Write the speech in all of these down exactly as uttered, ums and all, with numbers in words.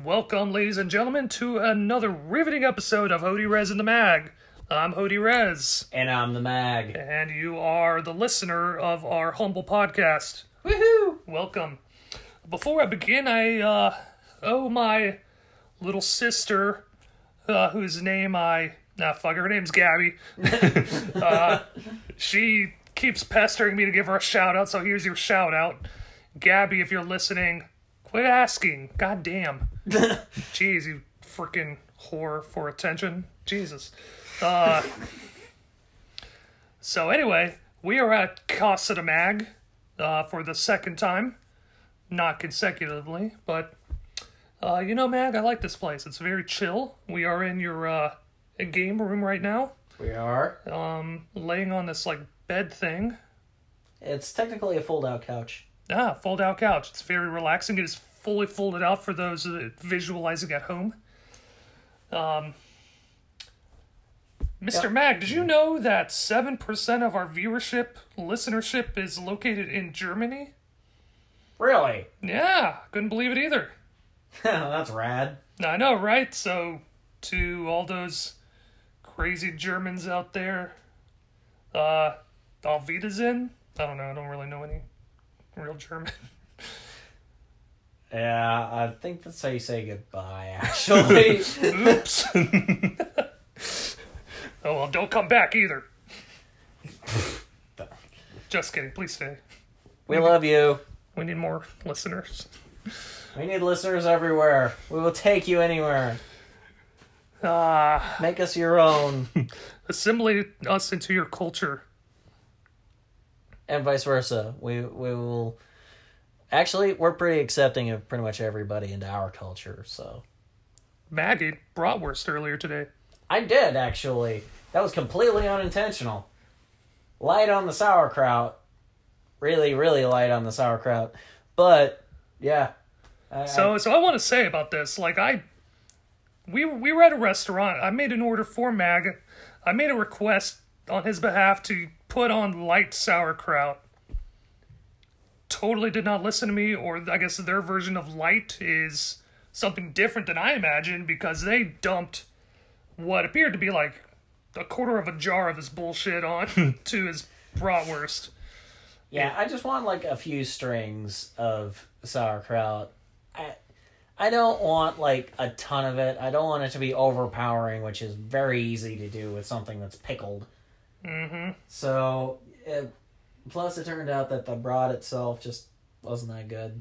Welcome, ladies and gentlemen, to another riveting episode of Hody Rez and the Mag. I'm Hody Rez. And I'm the Mag. And you are the listener of our humble podcast. Woohoo! Welcome. Before I begin, I uh, owe my little sister, uh, whose name I... Nah, fuck, her name's Gabby. uh, she keeps pestering me to give her a shout-out, so here's your shout-out. Gabby, if you're listening, quit asking. God damn. Jeez, you freaking whore for attention. Jesus. Uh, so anyway, we are at Casa de Mag uh, for the second time. Not consecutively, but uh, you know, Mag, I like this place. It's very chill. We are in your uh, game room right now. We are. Um, laying on this like bed thing. It's technically a fold-out couch. Ah, fold-out couch. It's very relaxing. It is fully folded out for those uh, visualizing at home. Um, Mister Yep. Mag, did you know that seven percent of our viewership, listenership is located in Germany? Really? Yeah, couldn't believe it either. That's rad. I know, right? So, to all those crazy Germans out there, uh, Auf Wiedersehen? I don't know, I don't really know any real German. Yeah, I think that's how you say goodbye, actually. Oops. Oh, well, don't come back either. Just kidding. Please stay. We love you. We need more listeners. We need listeners everywhere. We will take you anywhere. Ah, Make us your own. assimilate us into your culture. And vice versa. We we will... Actually, we're pretty accepting of pretty much everybody into our culture, so... Maggie bratwurst earlier today. I did, actually. That was completely unintentional. Light on the sauerkraut. Really, really light on the sauerkraut. But, yeah. I, So, I, so I want to say about this, like, I... We, we were at a restaurant. I made an order for Mag. I made a request on his behalf to put on light sauerkraut. Totally did not listen to me, or I guess their version of light is something different than I imagined, because they dumped what appeared to be like a quarter of a jar of this bullshit on to his bratwurst. yeah, I just want, like, a few strings of sauerkraut. I, I don't want, like, a ton of it. I don't want it to be overpowering, which is very easy to do with something that's pickled. Mm-hmm. So, it, plus it turned out that the brat itself just wasn't that good.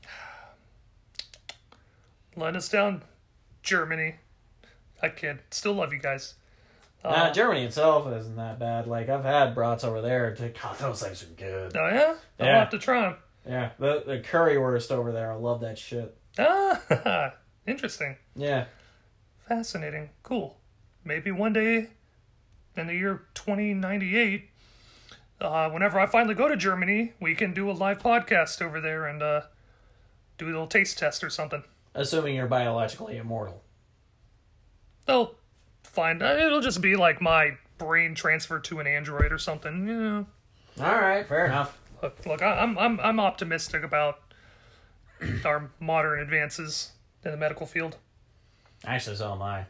Letting us down, Germany. I kid. Still love you guys. Uh, Nah, Germany itself isn't that bad. Like, I've had brats over there. God, those things are good. Oh, yeah? I'll Yeah. have to try them. Yeah, the, the currywurst over there, I love that shit. Ah, interesting. Yeah. Fascinating. Cool. Maybe one day in the year twenty ninety-eight, uh, whenever I finally go to Germany, we can do a live podcast over there and uh, do a little taste test or something. Assuming you're biologically immortal. They'll find... It'll just be like my brain transferred to an android or something. You know. Alright, fair enough. Look, look I, I'm, I'm, I'm optimistic about our modern advances in the medical field. Actually, so am I.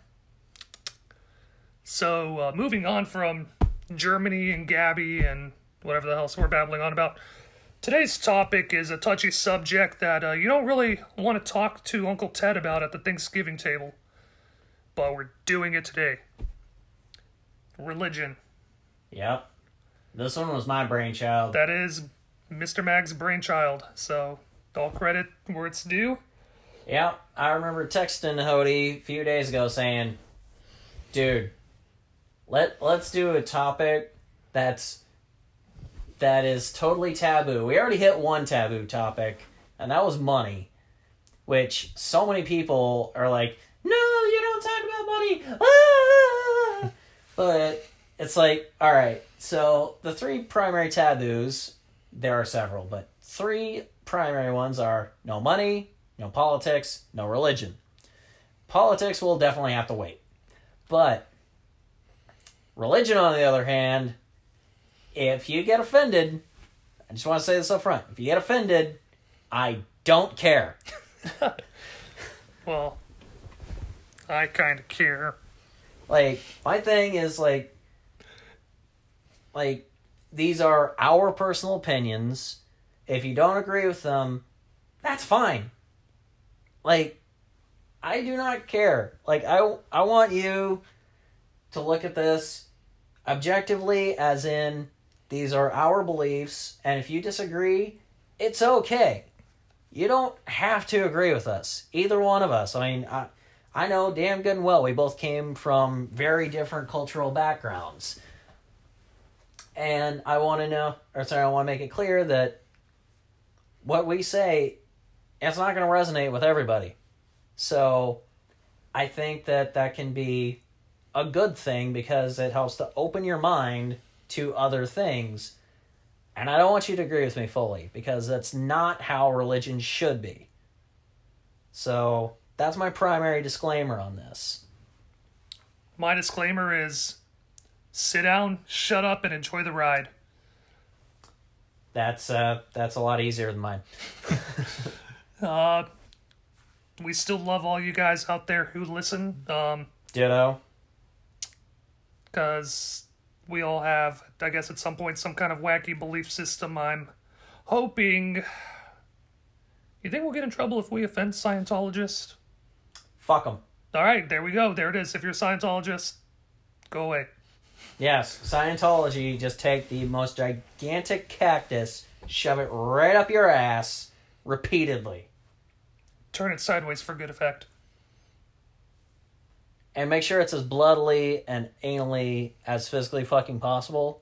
So, uh, moving on from Germany and Gabby and whatever the hell we're babbling on about, today's topic is a touchy subject that uh, you don't really want to talk to Uncle Ted about at the Thanksgiving table, but we're doing it today. Religion. Yep. This one was my brainchild. That is Mister Mag's brainchild, so all credit where it's due. Yep. I remember texting Hody a few days ago saying, dude, let, let's do a topic that's that is totally taboo. We already hit one taboo topic, and that was money, which so many people are like, no, you don't talk about money. Ah! But it's like, all right, so the three primary taboos, there are several, but three primary ones are no money, no politics, no religion. Politics will definitely have to wait. But religion, on the other hand, if you get offended, I just want to say this up front. If you get offended, I don't care. Well, I kind of care. Like, my thing is, like, like, these are our personal opinions. If you don't agree with them, that's fine. Like, I do not care. Like, I, I want you to look at this objectively, as in, these are our beliefs, and if you disagree, it's okay. You don't have to agree with us. Either one of us. I mean, I, I know damn good and well we both came from very different cultural backgrounds. And I want to know, or sorry, I want to make it clear that what we say, it's not going to resonate with everybody. So, I think that that can be a good thing because it helps to open your mind to other things. And I don't want you to agree with me fully because that's not how religion should be. So, that's my primary disclaimer on this. My disclaimer is sit down, shut up, and enjoy the ride. That's uh, that's a lot easier than mine. uh, we still love all you guys out there who listen. Um, Ditto. Because we all have, I guess at some point, some kind of wacky belief system. I'm hoping... You think we'll get in trouble if we offend Scientologists? Fuck them. Alright, there we go. There it is. If you're a Scientologist, go away. Yes, Scientology, just take the most gigantic cactus, shove it right up your ass, repeatedly. Turn it sideways for good effect. And make sure it's as bloodily and anally as physically fucking possible.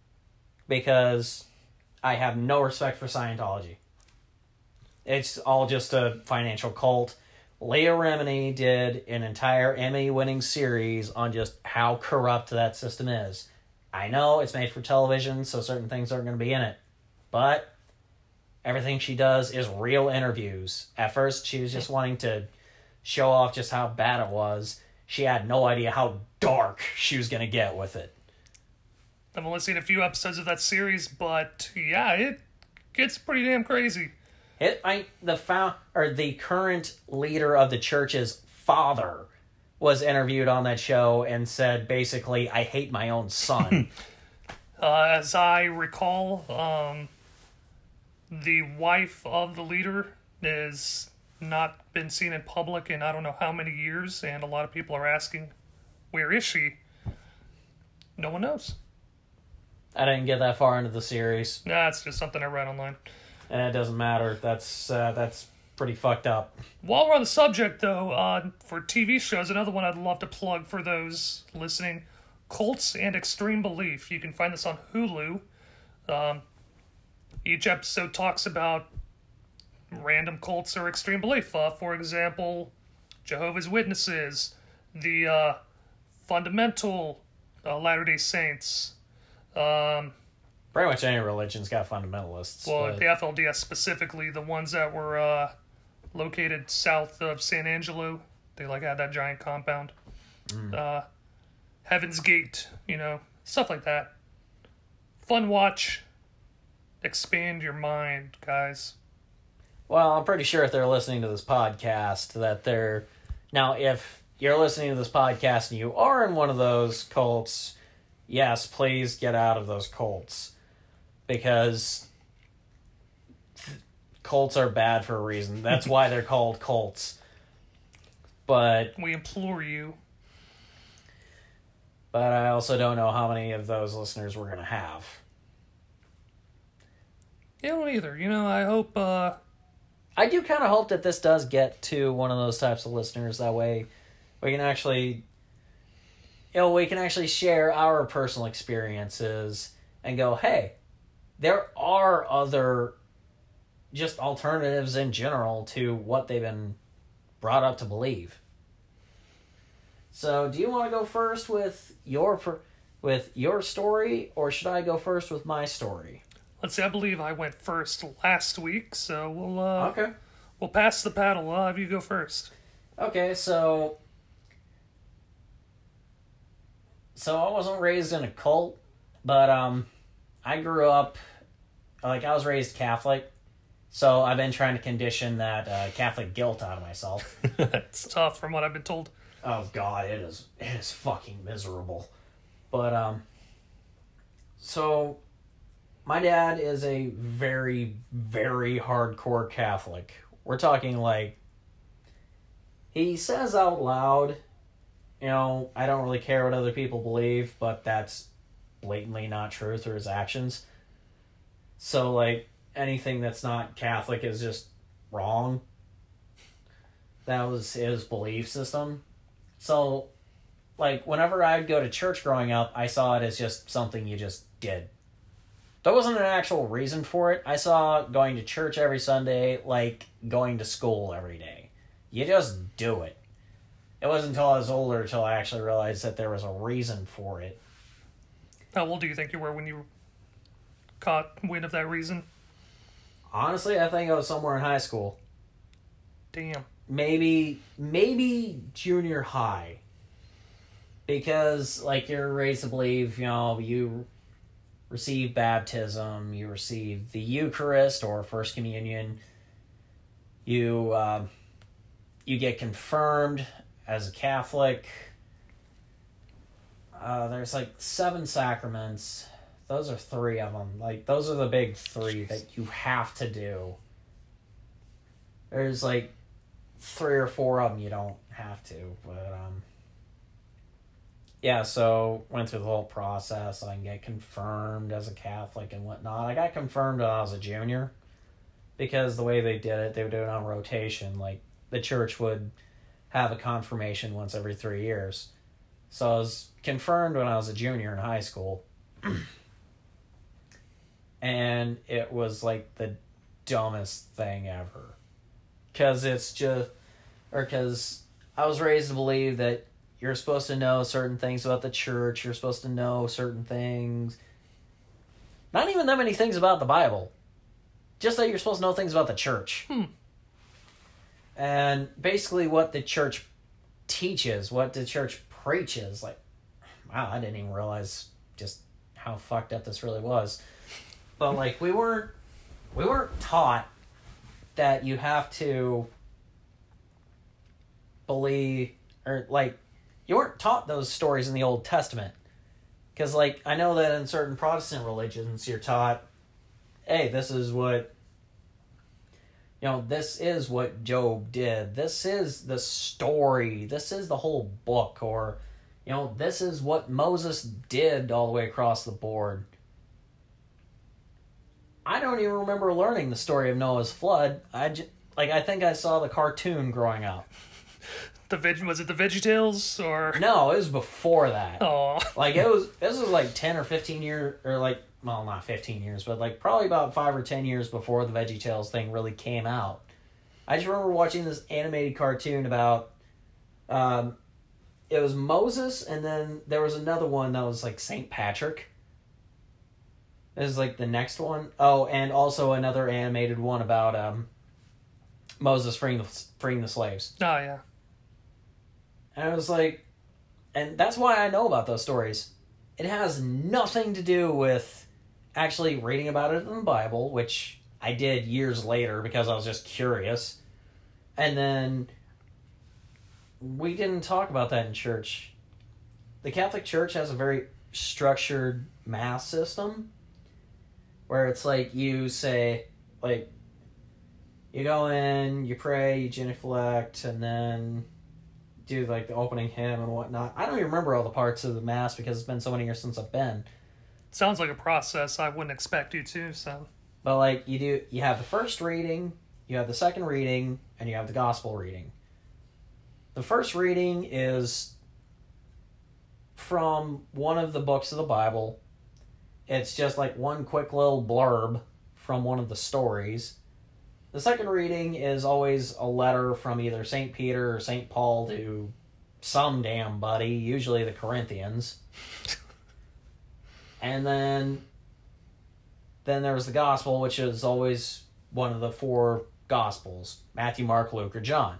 Because I have no respect for Scientology. It's all just a financial cult. Leah Remini did an entire Emmy-winning series on just how corrupt that system is. I know it's made for television, so certain things aren't going to be in it. But everything she does is real interviews. At first, she was just wanting to show off just how bad it was. She had no idea how dark she was going to get with it. I've only seen a few episodes of that series, but yeah, it gets pretty damn crazy. It, I, the found, or the current leader of the church's father was interviewed on that show and said, basically, I hate my own son. uh, as I recall, um, the wife of the leader is... not been seen in public in I don't know how many years, and a lot of people are asking, where is she? No one knows. I didn't get that far into the series. Nah, it's just something I read online. And it doesn't matter. That's uh, that's pretty fucked up. While we're on the subject, though, uh, for T V shows, another one I'd love to plug for those listening, Cults and Extreme Belief. You can find this on Hulu. Um, each episode talks about random cults or extreme belief. Uh, for example, Jehovah's Witnesses, the uh, fundamental uh, Latter-day Saints. Um, Pretty much any religion's got fundamentalists. well, but... the F L D S specifically, the ones that were uh, located south of San Angelo. They like had that giant compound. Mm. Uh, Heaven's Gate, you know, stuff like that. Fun watch. Expand your mind, guys. Well, I'm pretty sure if they're listening to this podcast that they're... Now, if you're listening to this podcast and you are in one of those cults, yes, please get out of those cults. Because cults are bad for a reason. That's why they're called cults. But... We implore you. But I also don't know how many of those listeners we're going to have. I don't either. You know, I hope... Uh... I do kind of hope that this does get to one of those types of listeners. That way we can actually, you know, we can actually share our personal experiences and go, hey, there are other just alternatives in general to what they've been brought up to believe. So do you want to go first with your, with your story, or should I go first with my story? Let's see, I believe I went first last week, so we'll uh, okay. We'll pass the paddle. I'll have you go first. Okay, so so I wasn't raised in a cult, but um, I grew up like I was raised Catholic, so I've been trying to condition that uh, Catholic guilt out of myself. It's tough, from what I've been told. Oh god, it is it is fucking miserable. But um so my dad is a very, very hardcore Catholic. We're talking like he says out loud, you know, I don't really care what other people believe, but that's blatantly not true through his actions. So like anything that's not Catholic is just wrong. That was his belief system. So, like, whenever I'd go to church growing up, I saw it as just something you just did. There wasn't an actual reason for it. I saw going to church every Sunday like going to school every day. You just do it. It wasn't until I was older until I actually realized that there was a reason for it. How old do you think you were when you caught wind of that reason? Honestly, I think I was somewhere in high school. Damn. Maybe, maybe junior high. Because, like, you're raised to believe, you know, you receive baptism, you receive the Eucharist or First Communion, you, uh, you get confirmed as a Catholic. Uh, there's, like, seven sacraments. Those are three of them. Like, those are the big three Jeez. That you have to do. There's, like, three or four of them you don't have to, but, um... yeah, so went through the whole process. I can get confirmed as a Catholic and whatnot. I got confirmed when I was a junior because the way they did it, they would do it on rotation. Like, the church would have a confirmation once every three years. So I was confirmed when I was a junior in high school. And it was, like, the dumbest thing ever. Because it's just... Or because I was raised to believe that you're supposed to know certain things about the church. You're supposed to know certain things. Not even that many things about the Bible. Just that you're supposed to know things about the church. Hmm. And basically what the church teaches, what the church preaches. Like, wow, I didn't even realize just how fucked up this really was. But, like, we weren't, we weren't taught that you have to believe, or, like, you weren't taught those stories in the Old Testament. Because, like, I know that in certain Protestant religions, you're taught, hey, this is what, you know, this is what Job did. This is the story. This is the whole book. Or, you know, this is what Moses did all the way across the board. I don't even remember learning the story of Noah's flood. I just, like, I think I saw the cartoon growing up. The veg was it the VeggieTales or no? It was before that. Oh, like it was. This was like ten or fifteen years, or like well, not fifteen years, but like probably about five or ten years before the VeggieTales thing really came out. I just remember watching this animated cartoon about. Um, it was Moses, and then there was another one that was like Saint Patrick. It was like the next one. Oh, and also another animated one about um, Moses freeing the freeing the slaves. Oh yeah. And I was like, and that's why I know about those stories. It has nothing to do with actually reading about it in the Bible, which I did years later because I was just curious. And then we didn't talk about that in church. The Catholic Church has a very structured mass system where it's like you say, like, you go in, you pray, you genuflect, and then do like the opening hymn and whatnot. I don't even remember all the parts of the mass because it's been so many years since I've been. Sounds like a process I wouldn't expect you to. So, but like you do, you have the first reading, you have the second reading, and you have the gospel reading. The first reading is from one of the books of the Bible. It's just like one quick little blurb from one of the stories. The second reading is always a letter from either Saint Peter or Saint Paul to some damn buddy, usually the Corinthians. And then then there was the gospel, which is always one of the four gospels, Matthew, Mark, Luke, or John.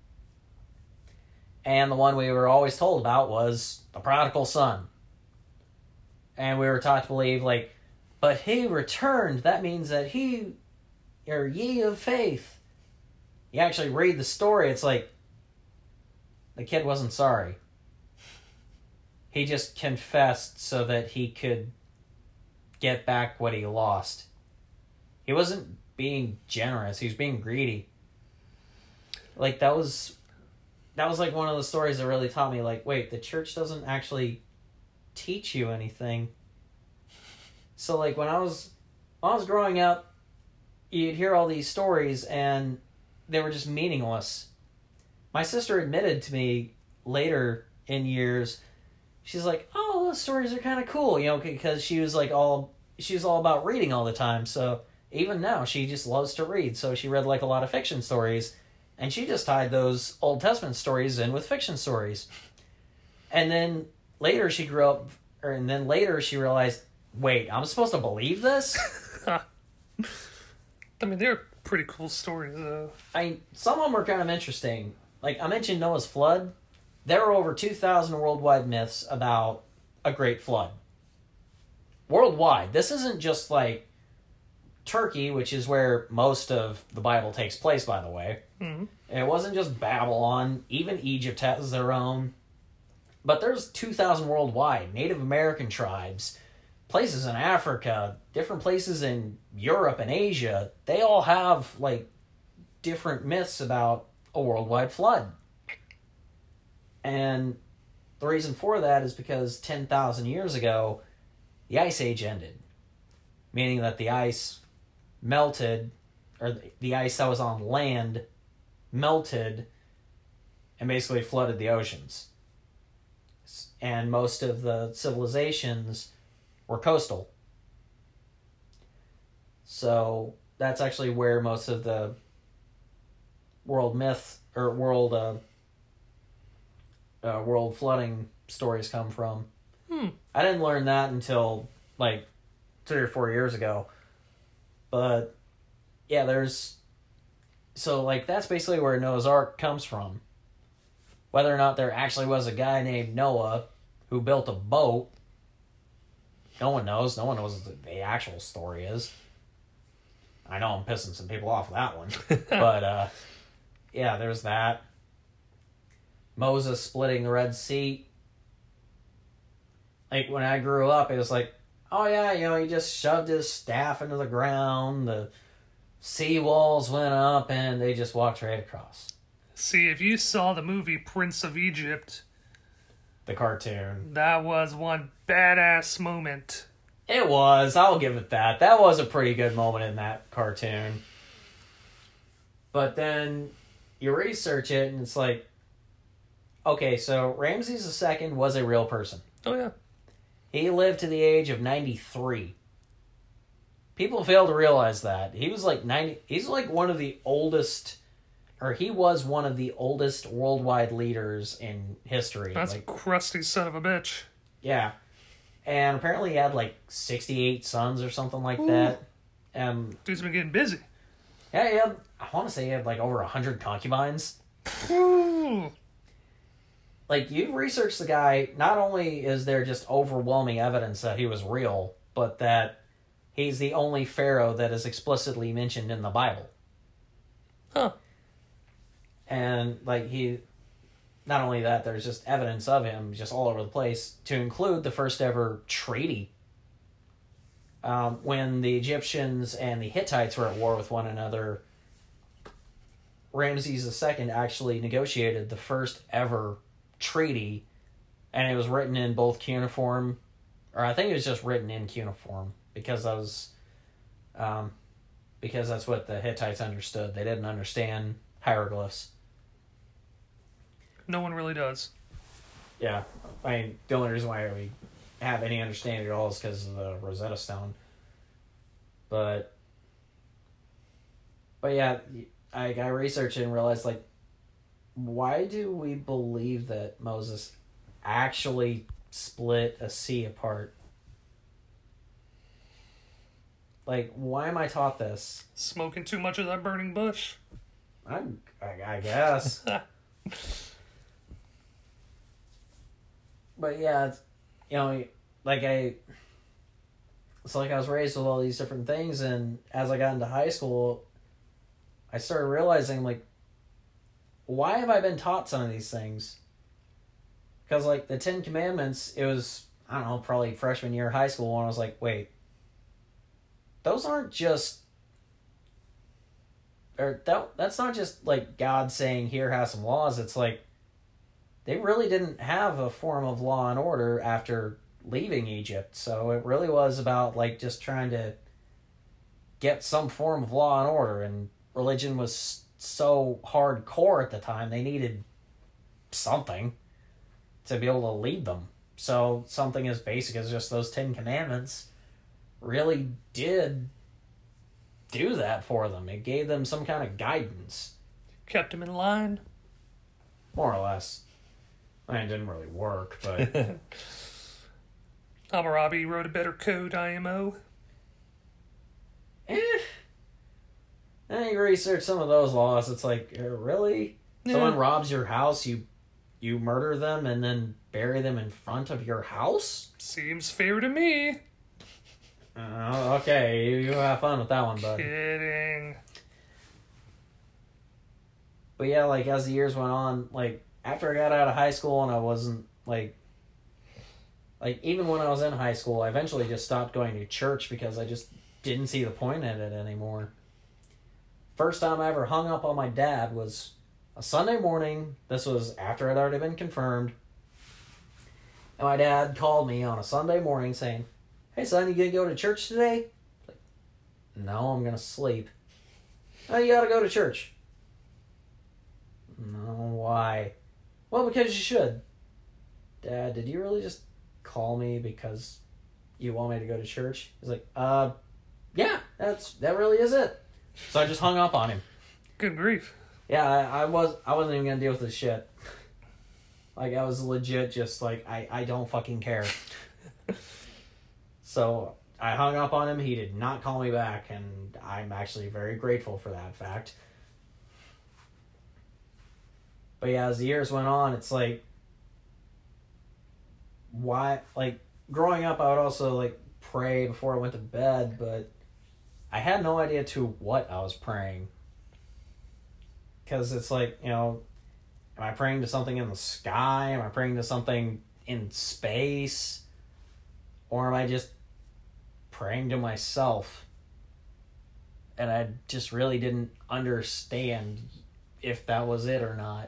And the one we were always told about was the prodigal son. And we were taught to believe, like, but he returned. That means that he... or ye of faith. You actually read the story, it's like, the kid wasn't sorry. He just confessed so that he could get back what he lost. He wasn't being generous. He was being greedy. Like, that was... That was, like, one of the stories that really taught me, like, wait, the church doesn't actually teach you anything. So, like, when I was... When I was growing up, you'd hear all these stories, and they were just meaningless. My sister admitted to me later in years, she's like, oh, those stories are kind of cool, you know, because she was like all, she was all about reading all the time. So even now, she just loves to read. So she read like a lot of fiction stories, and she just tied those Old Testament stories in with fiction stories. And then later she grew up, or and then later she realized, wait, I'm supposed to believe this? I mean, they're pretty cool stories, though. I mean, some of them are kind of interesting. Like, I mentioned Noah's flood. There are over two thousand worldwide myths about a great flood. Worldwide. This isn't just, like, Turkey, which is where most of the Bible takes place, by the way. Mm-hmm. It wasn't just Babylon. Even Egypt has their own. But there's two thousand worldwide. Native American tribes, places in Africa, different places in Europe and Asia. They all have, like, different myths about a worldwide flood. And the reason for that is because ten thousand years ago, the Ice Age ended. Meaning that the ice melted, or the ice that was on land melted and basically flooded the oceans. And most of the civilizations were coastal. So that's actually where most of the world myth or world uh, uh, world flooding stories come from. Hmm. I didn't learn that until like three or four years ago. But yeah, there's so like that's basically where Noah's Ark comes from. Whether or not there actually was a guy named Noah who built a boat, no one knows. No one knows what the actual story is. I know I'm pissing some people off with that one. But, uh, yeah, there's that. Moses splitting the Red Sea. Like, when I grew up, it was like, oh, yeah, you know, he just shoved his staff into the ground, the sea walls went up, and they just walked right across. See, if you saw the movie Prince of Egypt... The cartoon. That was one badass moment. It was. I'll give it that. That was a pretty good moment in that cartoon. But then you research it, and it's like, okay, so Ramses the Second was a real person. Oh, yeah. He lived to the age of ninety-three. People fail to realize that. He was like ninety... He's like one of the oldest... Or he was one of the oldest worldwide leaders in history. That's like, a crusty son of a bitch. Yeah. And apparently he had like sixty-eight sons or something like Ooh. that. Um, Dude's been getting busy. yeah, he had, I want to say he had like over one hundred concubines. Ooh. Like, you've researched the guy, not only is there just overwhelming evidence that he was real, but that he's the only pharaoh that is explicitly mentioned in the Bible. Huh. And, like, he... Not only that, there's just evidence of him just all over the place, to include the first ever treaty. Um, when the Egyptians and the Hittites were at war with one another, Ramses the Second actually negotiated the first ever treaty, and it was written in both cuneiform, or I think it was just written in cuneiform, because that was, um, because that's what the Hittites understood. They didn't understand hieroglyphs. No one really does. Yeah, I mean, the only reason why we have any understanding at all is because of the Rosetta Stone. But, but yeah, I, I researched it and realized, like, why do we believe that Moses actually split a sea apart? Like, why am I taught this? Smoking too much of that burning bush. I, I, I guess. But yeah, it's, you know, like I, it's like I was raised with all these different things, and as I got into high school, I started realizing, like, why have I been taught some of these things? Because, like, the Ten Commandments, it was, I don't know, probably freshman year of high school when I was like, wait, those aren't just, or that that's not just, like, God saying, here, have some laws. It's like, they really didn't have a form of law and order after leaving Egypt. So it really was about, like, just trying to get some form of law and order. And religion was so hardcore at the time, they needed something to be able to lead them. So something as basic as just those Ten Commandments really did do that for them. It gave them some kind of guidance. Kept them in line. More or less. I mean, it didn't really work, but... Hammurabi wrote a better code, I M O. eh. And you research some of those laws, it's like, uh, really? Yeah. Someone robs your house, you you murder them, and then bury them in front of your house? Seems fair to me. Uh, okay, you, you have fun with that one, bud. Kidding. But yeah, like, as the years went on, like, after I got out of high school and I wasn't, like... Like, even when I was in high school, I eventually just stopped going to church because I just didn't see the point in it anymore. First time I ever hung up on my dad was a Sunday morning. This was after I'd already been confirmed. And my dad called me on a Sunday morning saying, hey, son, you gonna go to church today? Like, no, I'm gonna sleep. Oh, you gotta go to church. No, why? Well, because you should. Dad, did you really just call me because you want me to go to church? He's like, uh, yeah, that's that really is it. So I just hung up on him. Good grief. Yeah, I, I was I wasn't even gonna deal with this shit. Like, I was legit just like, I, I don't fucking care. So I hung up on him. He did not call me back, and I'm actually very grateful for that fact. But yeah, as the years went on, it's like, why, like, growing up, I would also, like, pray before I went to bed, but I had no idea to what I was praying. Because it's like, you know, am I praying to something in the sky? Am I praying to something in space? Or am I just praying to myself? And I just really didn't understand if that was it or not.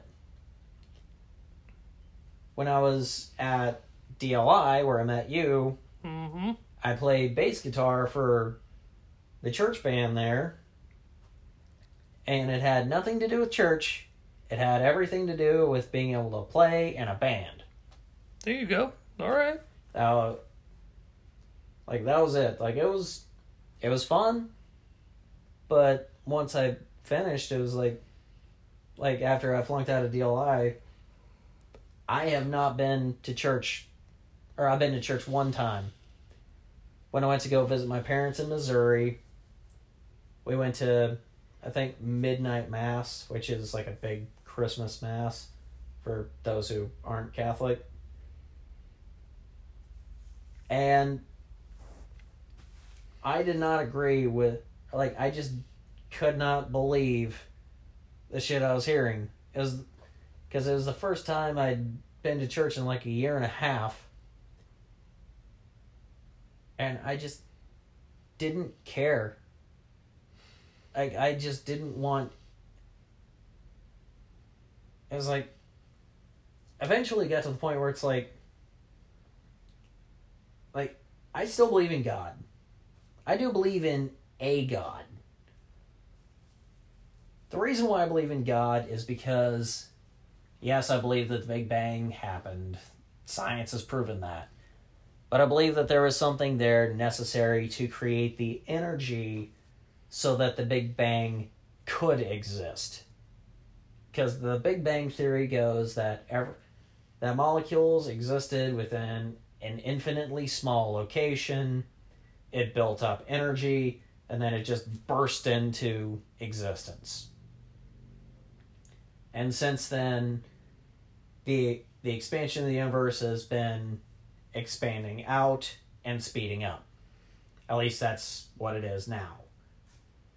When I was at D L I, where I met you, Mm-hmm. I played bass guitar for the church band there. And it had nothing to do with church. It had everything to do with being able to play in a band. There you go. All right. Uh, like, that was it. Like, it was, it was fun. But once I finished, it was like, like, after I flunked out of D L I, I have not been to church, or I've been to church one time. When I went to go visit my parents in Missouri, we went to, I think, Midnight Mass, which is like a big Christmas Mass for those who aren't Catholic. And I did not agree with, like, I just could not believe the shit I was hearing. It was, because it was the first time I'd been to church in like a year and a half. And I just didn't care. Like, I just didn't want... It was like... Eventually got to the point where it's like... Like, I still believe in God. I do believe in a God. The reason why I believe in God is because... Yes, I believe that the Big Bang happened. Science has proven that. But I believe that there was something there necessary to create the energy so that the Big Bang could exist. Because the Big Bang theory goes that ever, that molecules existed within an infinitely small location, it built up energy, and then it just burst into existence. And since then, the the expansion of the universe has been expanding out and speeding up. At least that's what it is now.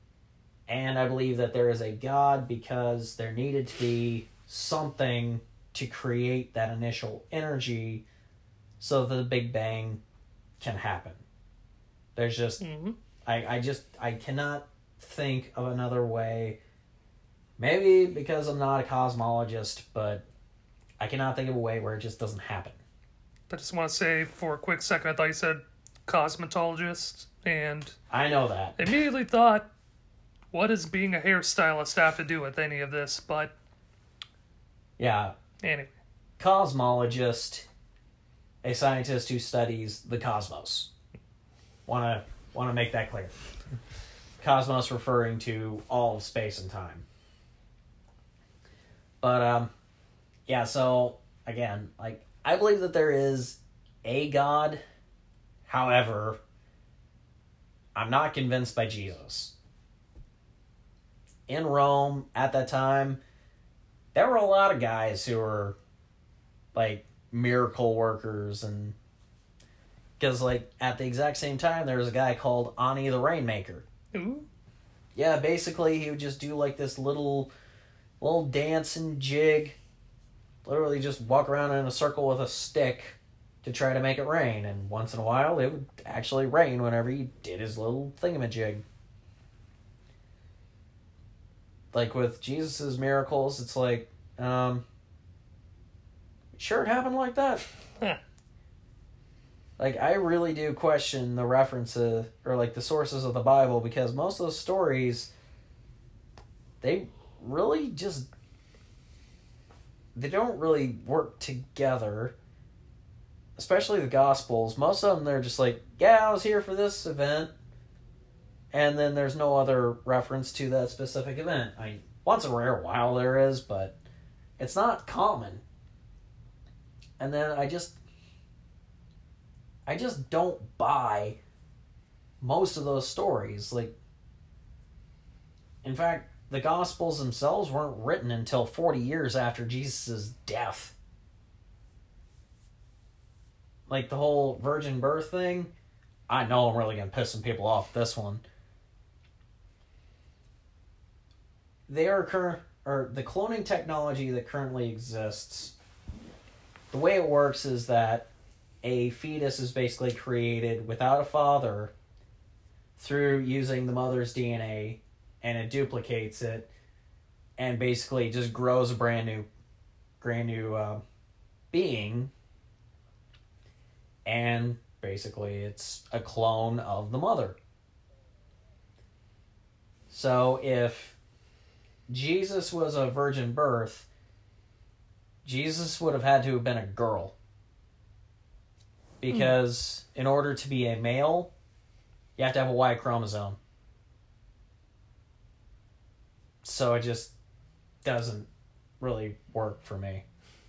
And I believe that there is a God because there needed to be something to create that initial energy so that the Big Bang can happen. There's just, Mm-hmm. I, I just, I cannot think of another way. Maybe because I'm not a cosmologist, but I cannot think of a way where it just doesn't happen. I just want to say for a quick second, I thought you said cosmetologist, and I know that. immediately thought, what does being a hairstylist have to do with any of this? But Yeah. anyway. Cosmologist, a scientist who studies the cosmos. Wanna wanna make that clear. Cosmos referring to all of space and time. But um yeah, so again, like I believe that there is a God. However, I'm not convinced by Jesus. In Rome at that time, there were a lot of guys who were like miracle workers, and because like at the exact same time there was a guy called Ani the Rainmaker. Ooh. Yeah, basically he would just do like this little little dance and jig, literally just walk around in a circle with a stick to try to make it rain, and once in a while it would actually rain whenever he did his little thingamajig. Like with Jesus's miracles, it's like, um, sure it happened like that. Huh. Like, I really do question the references, or like the sources of the Bible, because most of those stories, they really just, they don't really work together. Especially the Gospels. Most of them, they're just like, yeah, I was here for this event. And then there's no other reference to that specific event. I mean, once in a rare while there is, but it's not common. And then I just, I just don't buy most of those stories. Like, in fact, the Gospels themselves weren't written until forty years after Jesus' death. Like, the whole virgin birth thing, I know I'm really going to piss some people off with this one. They are current, or the cloning technology that currently exists, the way it works is that a fetus is basically created without a father through using the mother's D N A, and it duplicates it and basically just grows a brand new brand new uh, being, and basically it's a clone of the mother. So if Jesus was a virgin birth, Jesus would have had to have been a girl. Because mm. in order to be a male, you have to have a Y chromosome. So it just doesn't really work for me.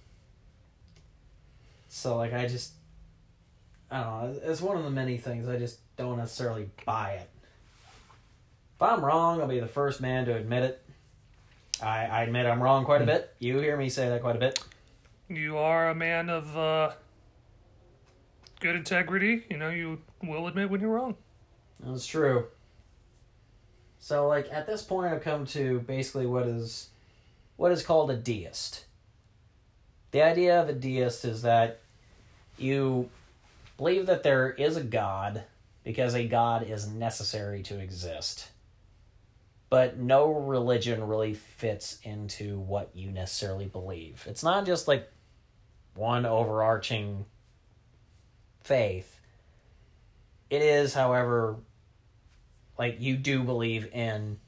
So, like, I just, I don't know, it's one of the many things I just don't necessarily buy it. If I'm wrong, I'll be the first man to admit it. I, I admit I'm wrong quite a bit. You hear me say that quite a bit. You are a man of uh, good integrity. You know, you will admit when you're wrong. That's true. So, like, at this point, I've come to basically what is what is called a deist. The idea of a deist is that you believe that there is a God because a God is necessary to exist. But no religion really fits into what you necessarily believe. It's not just like one overarching faith. It is, however, like you do believe in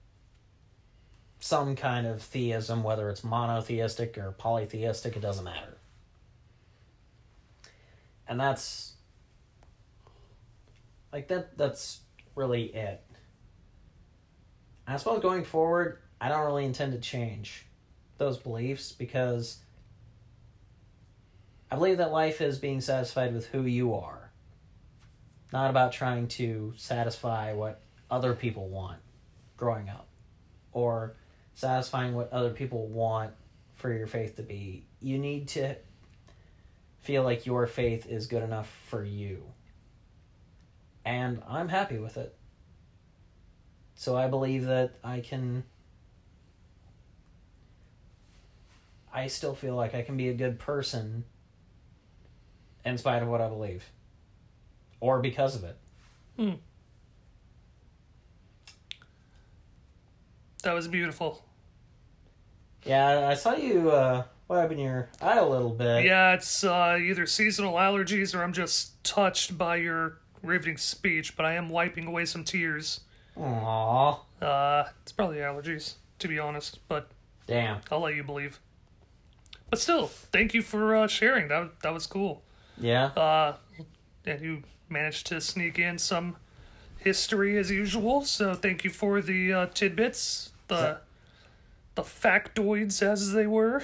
some kind of theism, whether it's monotheistic or polytheistic, it doesn't matter. And that's like that that's really it. I suppose going forward, I don't really intend to change those beliefs because I believe that life is being satisfied with who you are. Not about trying to satisfy what other people want growing up. Or satisfying what other people want for your faith to be. You need to feel like your faith is good enough for you. And I'm happy with it. So I believe that I can I still feel like I can be a good person in spite of what I believe. Or because of it. Hmm. That was beautiful. Yeah, I saw you uh, wiping your eye a little bit. Yeah, it's uh, either seasonal allergies or I'm just touched by your riveting speech, but I am wiping away some tears. Aww. Uh, it's probably allergies, to be honest, but Damn. I'll let you believe. But still, thank you for uh, sharing. That that was cool. Yeah. Uh, and you managed to sneak in some history as usual. So thank you for the uh, tidbits, the the factoids as they were.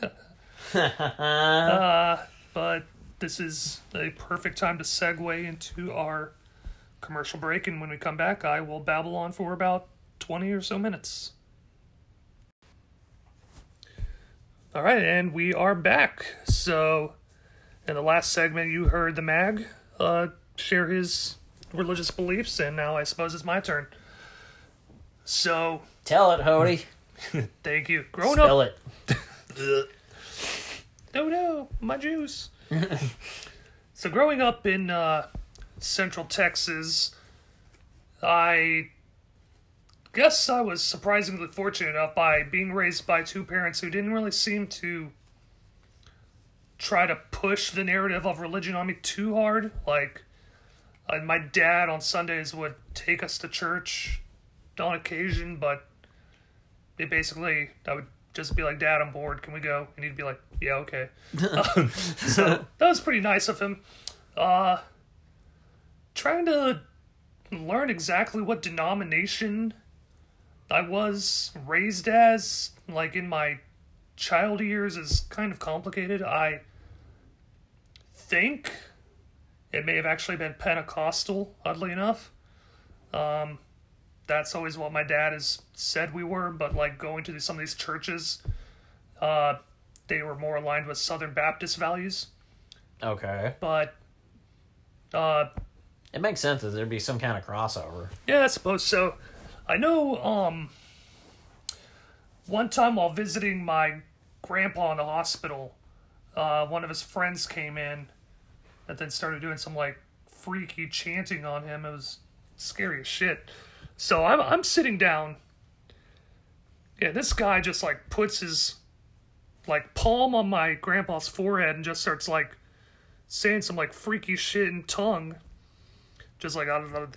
uh, but this is a perfect time to segue into our commercial break, and when we come back, I will babble on for about twenty or so minutes. All right, and we are back. So, in the last segment, you heard the mag uh, share his religious beliefs, and now I suppose it's my turn. So, Tell it, Hody. thank you. Growing Spill up, it. no, no, my juice. So, growing up in uh, Central Texas, I guess I was surprisingly fortunate enough by being raised by two parents who didn't really seem to try to push the narrative of religion on me too hard. Like, uh, my dad on Sundays would take us to church on occasion, but it basically, I would just be like, Dad, I'm bored, can we go? And he'd be like, yeah, okay. um, so that was pretty nice of him. Uh, trying to learn exactly what denomination I was raised as, like in my child years, is kind of complicated. I think it may have actually been Pentecostal, oddly enough. Um, that's always what my dad has said we were, but like going to some of these churches, uh, they were more aligned with Southern Baptist values. Okay. But, uh... it makes sense that there'd be some kind of crossover. Yeah, I suppose so. I know, um, one time while visiting my grandpa in the hospital, uh, one of his friends came in and then started doing some, like, freaky chanting on him. It was scary as shit. So I'm, I'm sitting down. Yeah, this guy just, like, puts his, like, palm on my grandpa's forehead and just starts, like, saying some, like, freaky shit in tongue. Just like,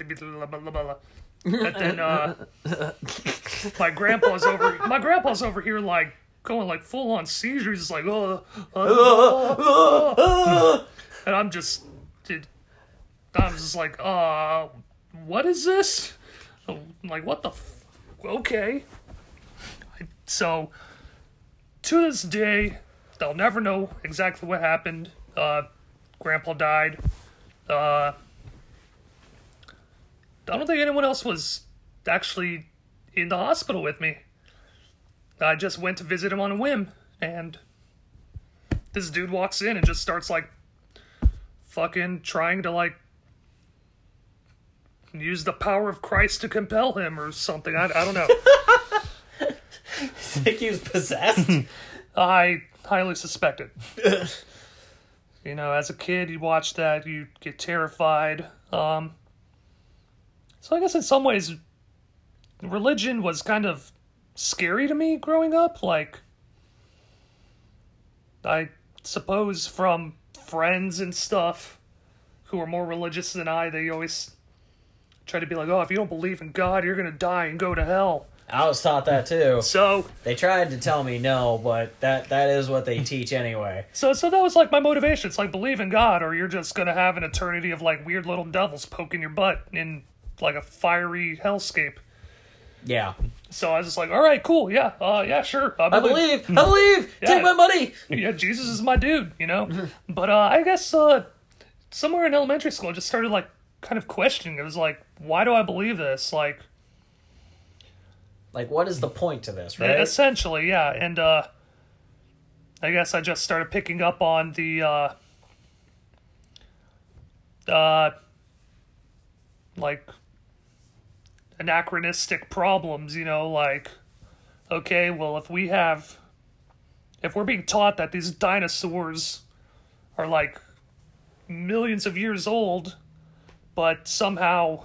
and then uh, my grandpa's over. My grandpa's over here, like going like full on seizures. It's like, oh, uh, uh, uh, and I'm just, dude, I'm just like, uh, what is this? I'm like, what the? F- okay. So, to this day, they'll never know exactly what happened. Uh, Grandpa died. Uh. I don't think anyone else was actually in the hospital with me. I just went to visit him on a whim, and this dude walks in and just starts, like, fucking trying to, like, use the power of Christ to compel him or something. I, I don't know. Think he was possessed? I highly suspect it. You know, as a kid, you watch that, you get terrified. Um... So I guess in some ways, religion was kind of scary to me growing up. Like, I suppose from friends and stuff who are more religious than I, they always try to be like, oh, if you don't believe in God, you're going to die and go to hell. I was taught that too. So they tried to tell me no, but that that is what they teach anyway. So so that was like my motivation. It's like, believe in God or you're just going to have an eternity of like weird little devils poking your butt in like a fiery hellscape. Yeah. So I was just like, all right, cool, yeah, uh, yeah, sure. I believe. I believe. I believe. Yeah. Take my money. Yeah, Jesus is my dude, you know? But uh, I guess uh, somewhere in elementary school, I just started, like, kind of questioning. It was like, why do I believe this? Like, like what is the point to this, right? Essentially, yeah. And uh, I guess I just started picking up on the, uh, uh, like, anachronistic problems, you know, like, okay, well, if we have if we're being taught that these dinosaurs are like millions of years old, but somehow,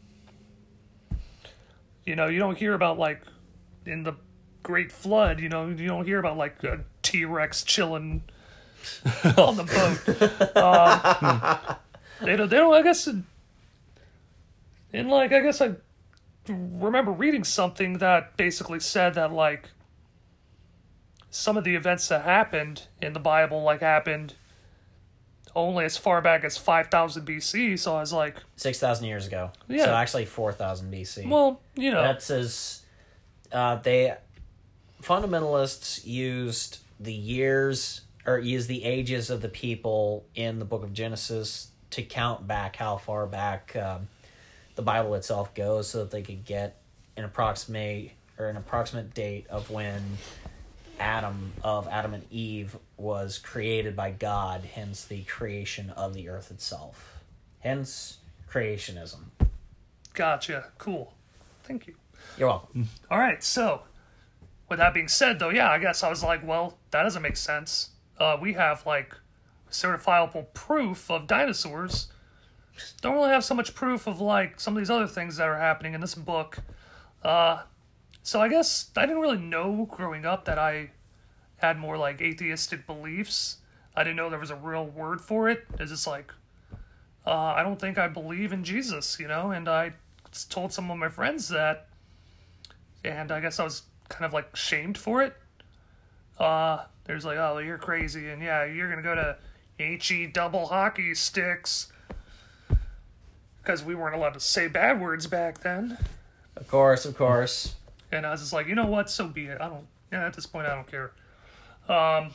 you know, you don't hear about like in the Great Flood, you know, you don't hear about like a T-Rex chilling on the boat. Um, they don't, they don't, I guess, and like, I guess I remember reading something that basically said that like some of the events that happened in the Bible like happened only as far back as five thousand B C, so I was like... six thousand years ago. Yeah. So actually four thousand B C. Well, you know... That says... Uh, they... Fundamentalists used the years, or used the ages of the people in the book of Genesis to count back how far back um, the Bible itself goes so that they could get an approximate, or an approximate date of when Adam of Adam and Eve was created by God, hence the creation of the earth itself. Hence creationism. Gotcha. Cool. Thank you. You're welcome. All right, so with that being said, though, yeah, I guess I was like, well, that doesn't make sense. Uh, we have like certifiable proof of dinosaurs. Don't really have so much proof of like some of these other things that are happening in this book. Uh, So I guess I didn't really know growing up that I had more like atheistic beliefs. I didn't know there was a real word for it. It's just like, uh, I don't think I believe in Jesus, you know? And I told some of my friends that, and I guess I was kind of like shamed for it. Uh, there's like, oh, you're crazy, and yeah, you're gonna go to H E double hockey sticks. Because we weren't allowed to say bad words back then. Of course, of course. And I was just like, you know what, so be it. I don't, yeah, at this point, I don't care. Um,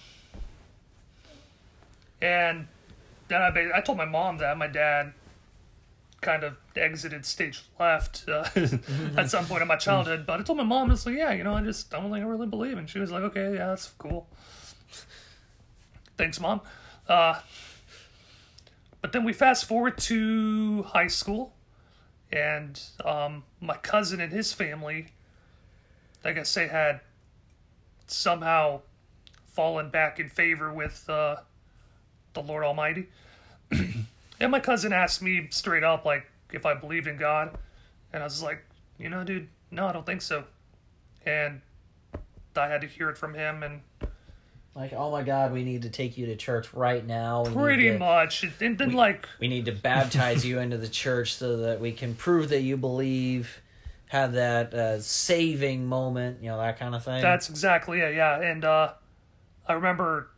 and then I, ba- I told my mom that. My dad kind of exited stage left uh, at some point in my childhood. But I told my mom, I was like, yeah, you know, I just, I don't think I really believe. And she was like, okay, yeah, that's cool. Thanks, Mom. Uh, but then we fast forward to high school. And um, my cousin and his family, I guess they had somehow fallen back in favor with uh, the Lord Almighty. And my cousin asked me straight up, like, if I believed in God. And I was like, you know, dude, no, I don't think so. And I had to hear it from him. And like, oh my God, we need to take you to church right now. We pretty to, much. And then, we, like... We need to baptize you into the church so that we can prove that you believe... Have that uh, saving moment, you know, that kind of thing. That's exactly it, yeah. And uh, I remember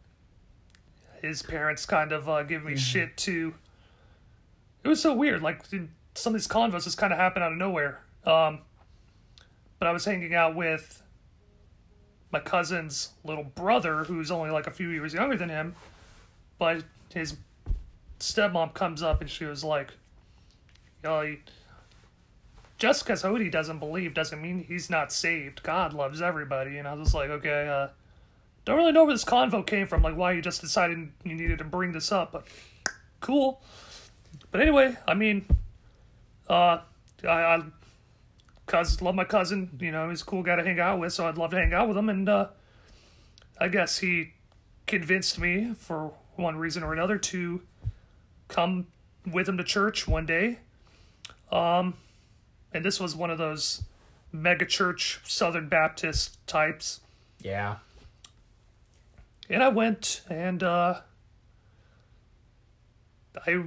his parents kind of uh, giving me shit too. It was so weird. Like, some of these convos just kind of happened out of nowhere. Um, but I was hanging out with my cousin's little brother, who's only like a few years younger than him. But his stepmom comes up and she was like, yo, you... just because Hody doesn't believe doesn't mean he's not saved. God loves everybody. And I was just like, okay, uh, don't really know where this convo came from, like why you just decided you needed to bring this up, but cool. But anyway, I mean, uh, I, I cause, love my cousin, you know, he's a cool guy to hang out with, so I'd love to hang out with him, and uh, I guess he convinced me, for one reason or another, to come with him to church one day. Um... And this was one of those mega church Southern Baptist types. Yeah. And I went, and uh, I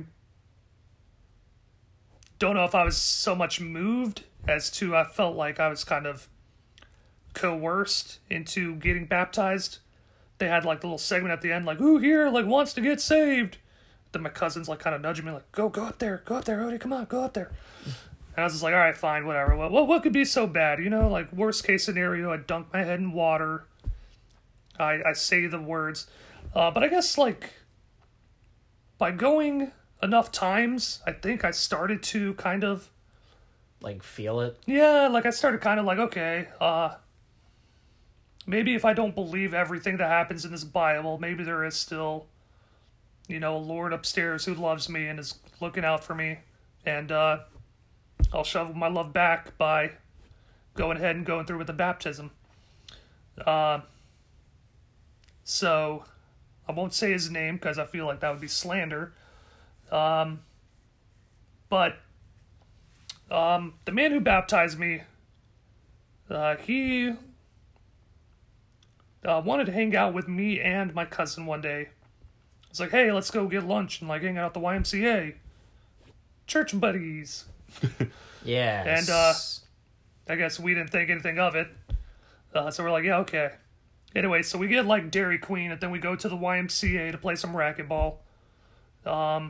don't know if I was so much moved as to I felt like I was kind of coerced into getting baptized. They had like a little segment at the end, like, who here like wants to get saved? Then my cousin's like kind of nudging me, like, go, go up there, go up there, Hody, come on, go up there. And I was just like, all right, fine, whatever. What, what, what could be so bad? You know, like, worst case scenario, I dunk my head in water. I, I say the words. Uh, but I guess, like, by going enough times, I think I started to kind of... Like, feel it? Yeah, like, I started kind of like, okay, uh... maybe if I don't believe everything that happens in this Bible, maybe there is still, you know, a Lord upstairs who loves me and is looking out for me. And, uh... I'll shovel my love back by going ahead and going through with the baptism. Uh, So I won't say his name because I feel like that would be slander. Um, but um, the man who baptized me, uh, he uh, wanted to hang out with me and my cousin one day. It's like, hey, let's go get lunch and like hang out at the Y M C A. Church buddies. Yes. And uh, I guess we didn't think anything of it. Uh, so we're like, yeah, okay. Anyway, so we get like Dairy Queen, and then we go to the Y M C A to play some racquetball. Um,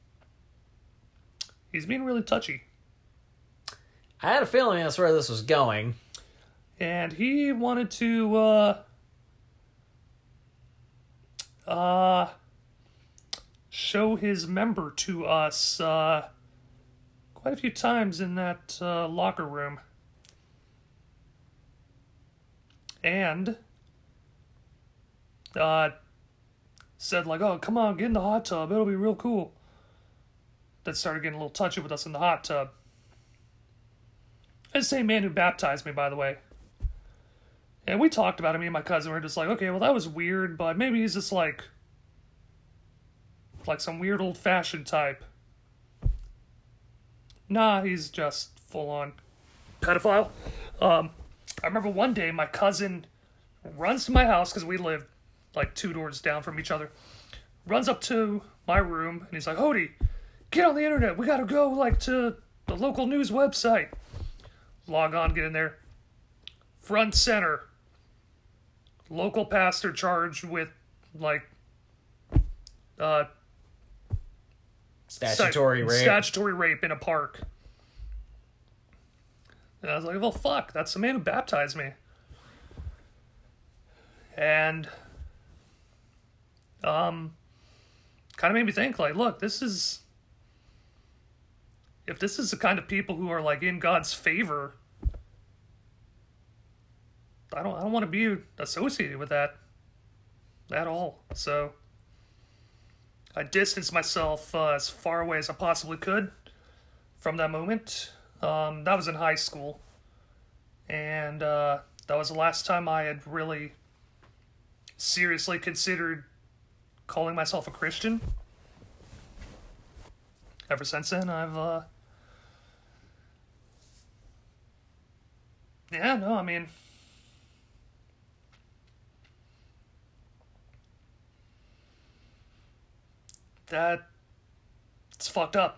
he's being really touchy. I had a feeling that's where this was going. And he wanted to, uh, uh, show his member to us, uh, quite a few times in that, uh, locker room. And, uh, said like, oh, come on, get in the hot tub. It'll be real cool. Then started getting a little touchy with us in the hot tub. It's the same man who baptized me, by the way. And we talked about it, me and my cousin. We were just like, okay, well, that was weird, but maybe he's just like, like some weird old-fashioned type. Nah, he's just full-on pedophile. Um, I remember one day my cousin runs to my house, because we lived like two doors down from each other. Runs up to my room, and he's like, Hody, get on the internet. We gotta go, like, to the local news website. Log on, get in there. Front center. Local pastor charged with, like, uh... Statutory sta- rape. Statutory rape in a park. And I was like, well, fuck, that's the man who baptized me. And, um, kind of made me think, like, look, this is, if this is the kind of people who are, like, in God's favor, I don't, I don't want to be associated with that at all. So, I distanced myself uh, as far away as I possibly could from that moment. Um, that was in high school. And uh, that was the last time I had really seriously considered calling myself a Christian. Ever since then, I've, uh... yeah, no, I mean... that... it's fucked up.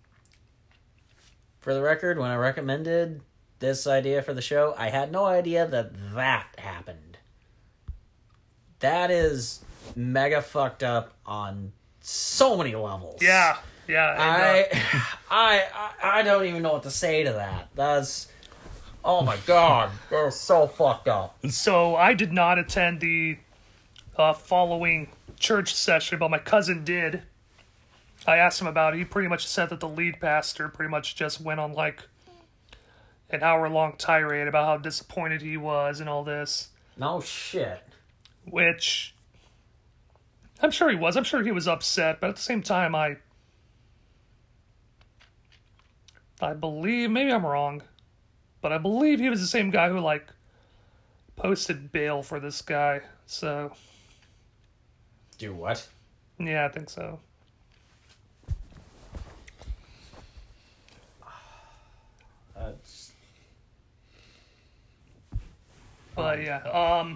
For the record, when I recommended this idea for the show, I had no idea that that happened. That is mega fucked up on so many levels. Yeah, yeah. And, I, uh, I, I, I don't even know what to say to that. That's, oh my god, that is so fucked up. So I did not attend the uh, following church session, but my cousin did. I asked him about it. He pretty much said that the lead pastor pretty much just went on like an hour-long tirade about how disappointed he was and all this. No shit. Which, I'm sure he was. I'm sure he was upset, but at the same time, I... I believe, maybe I'm wrong, but I believe he was the same guy who, like, posted bail for this guy, so... Do what? Yeah, I think so. That's... But, yeah, um...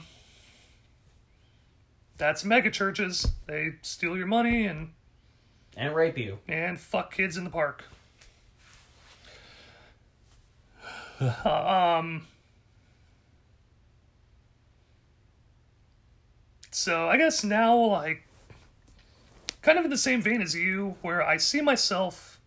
that's mega churches. They steal your money and... and rape you. and fuck kids in the park. um... So, I guess now, like, kind of in the same vein as you, where I see myself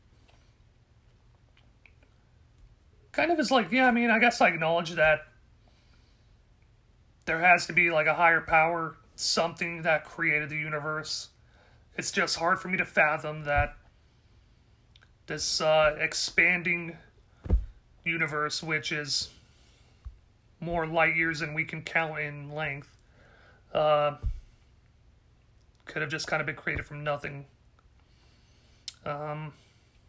kind of as like, yeah, I mean, I guess I acknowledge that there has to be, like, a higher power, something that created the universe. It's just hard for me to fathom that this uh, expanding universe, which is more light years than we can count in length, uh, could have just kind of been created from nothing. Um,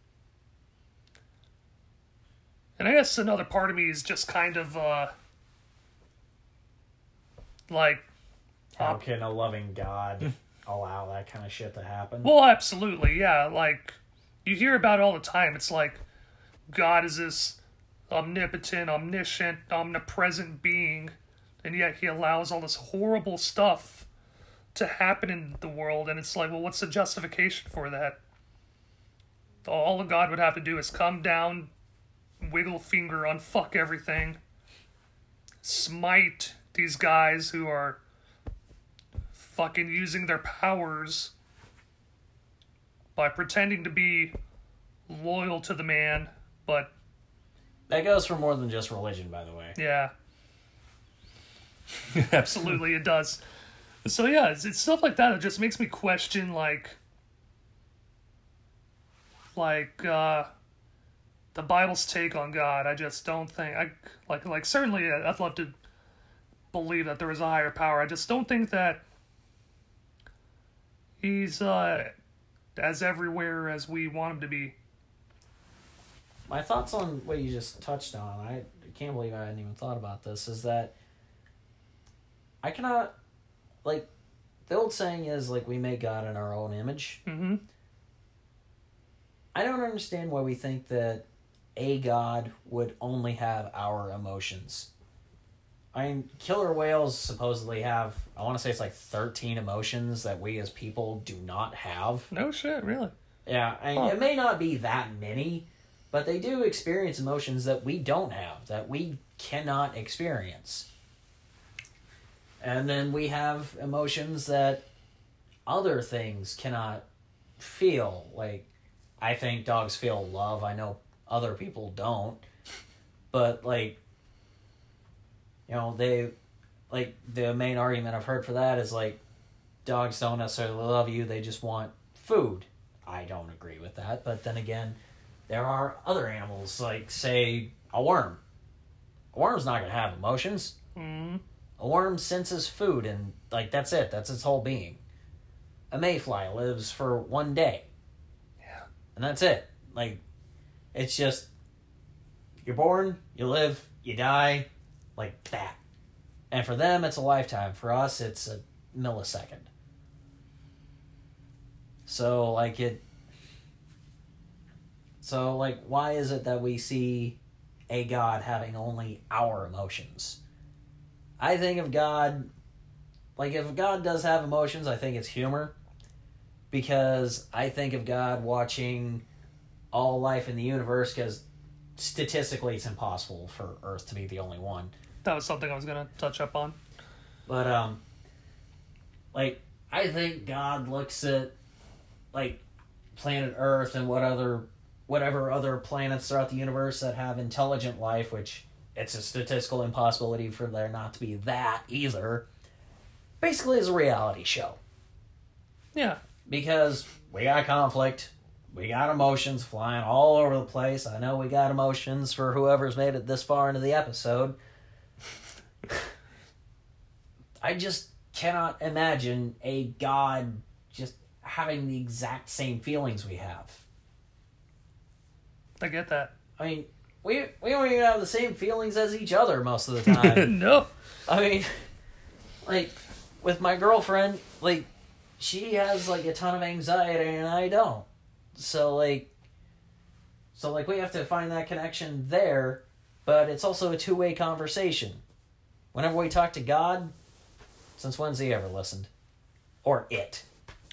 and I guess another part of me is just kind of, uh, like, How can a loving God allow that kind of shit to happen? Well, absolutely, yeah. Like, you hear about it all the time. It's like, God is this omnipotent, omniscient, omnipresent being, and yet he allows all this horrible stuff to happen in the world, and it's like, well, what's the justification for that? All God would have to do is come down, wiggle a finger, unfuck everything, smite these guys who are fucking using their powers by pretending to be loyal to the man, but... That goes for more than just religion, by the way. Yeah. Absolutely, it does. So yeah, it's, it's stuff like that that just makes me question, like... Like, uh... the Bible's take on God. I just don't think... I Like, like certainly, I'd love to believe that there is a higher power. I just don't think that he's, uh... as everywhere as we want him to be. My thoughts on what you just touched on, I can't believe I hadn't even thought about this, is that I cannot, like, the old saying is, like, we make God in our own image. Mm-hmm. I don't understand why we think that a God would only have our emotions. I mean, killer whales supposedly have, I want to say it's like thirteen emotions that we as people do not have. No shit, really? Yeah, I mean, Huh. it may not be that many, but they do experience emotions that we don't have, that we cannot experience. And then we have emotions that other things cannot feel. Like, I think dogs feel love. I know other people don't. But, like, you know, they, like, the main argument I've heard for that is, like, dogs don't necessarily love you, they just want food. I don't agree with that, but then again, there are other animals, like, say, a worm. A worm's not going to have emotions. Mm-hmm. A worm senses food, and, like, that's it. That's its whole being. A mayfly lives for one day. Yeah. And that's it. Like, it's just, you're born, you live, you die, like that. And for them, it's a lifetime. For us, it's a millisecond. So, like, it... So, like, why is it that we see a God having only our emotions? I think of God... Like, if God does have emotions, I think it's humor. Because I think of God watching all life in the universe, because statistically it's impossible for Earth to be the only one. That was something I was going to touch up on. But, um... like, I think God looks at, like, planet Earth and what other... whatever other planets throughout the universe that have intelligent life, which it's a statistical impossibility for there not to be that either, basically is a reality show. Yeah. Because we got conflict, we got emotions flying all over the place. I know we got emotions for whoever's made it this far into the episode. I just cannot imagine a God just having the exact same feelings we have. I get that. I mean, we we don't even have the same feelings as each other most of the time. No. I mean, like, with my girlfriend, like, she has, like, a ton of anxiety and I don't. So, like, so, like, we have to find that connection there, but it's also a two-way conversation. Whenever we talk to God, since when's he ever listened? Or it.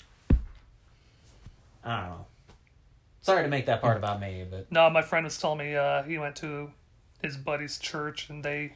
I don't know. Sorry to make that part about me, but... No, my friend was telling me uh, he went to his buddy's church, and they...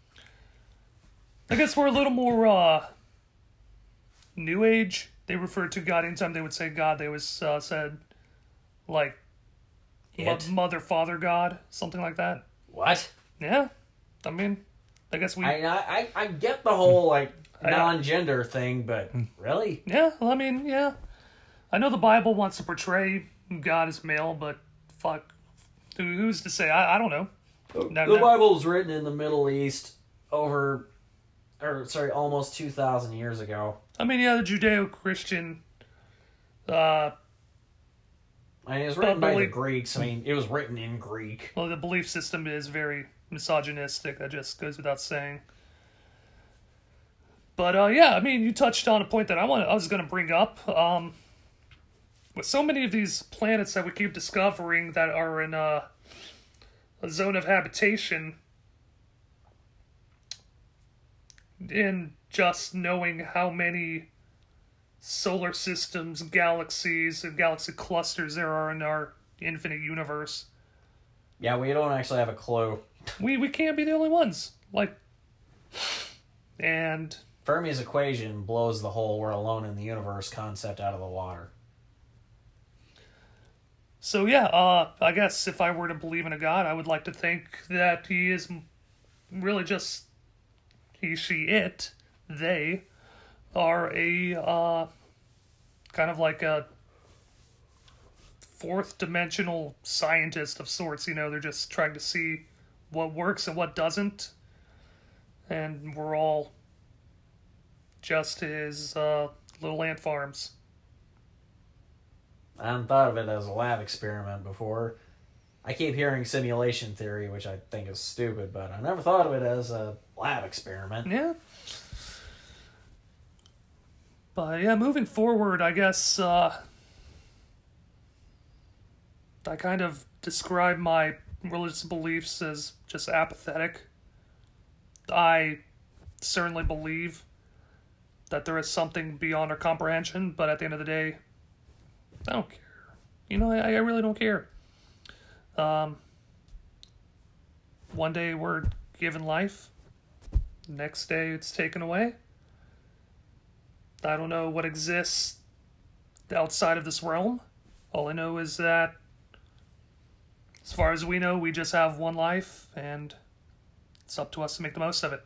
I guess we're a little more uh, New Age. They referred to God. Anytime they would say God, they always uh, said, like, mo- Mother, Father, God, something like that. What? Yeah. I mean, I guess we... I I, I get the whole, like, I- non-gender thing, but really? Yeah, well, I mean, yeah. I know the Bible wants to portray God as male, but fuck. Who- Who's to say? I, I don't know. No, The no. Bible's written in the Middle East over, or sorry, almost two thousand years ago. I mean, yeah, the Judeo-Christian... Uh, I mean, it was written But by the believe- Greeks. I mean, it was written in Greek. well, the belief system is very misogynistic. That just goes without saying. But uh, yeah, I mean, you touched on a point that I want. I was going to bring up. Um, with so many of these planets that we keep discovering that are in uh, a zone of habitation, in just knowing how many solar systems, galaxies, and galaxy clusters there are in our infinite universe. Yeah, we don't actually have a clue. We we can't be the only ones. Like, and Fermi's equation blows the whole "we're alone in the universe" concept out of the water. So yeah, uh, I guess if I were to believe in a god, I would like to think that he is really just he, she, it, they are a uh, kind of like a fourth dimensional scientist of sorts. You know, they're just trying to see what works and what doesn't, and we're all just his uh, little ant farms. I hadn't thought of it as a lab experiment before. I keep hearing simulation theory, which I think is stupid, but I never thought of it as a lab experiment. Yeah. But yeah, moving forward, I guess uh, I kind of describe my religious beliefs as just apathetic. I certainly believe that there is something beyond our comprehension, but at the end of the day, I don't care. You know, I, I really don't care. Um, one day we're given life. Next day it's taken away. I don't know what exists outside of this realm. All I know is that, as far as we know, we just have one life, and it's up to us to make the most of it.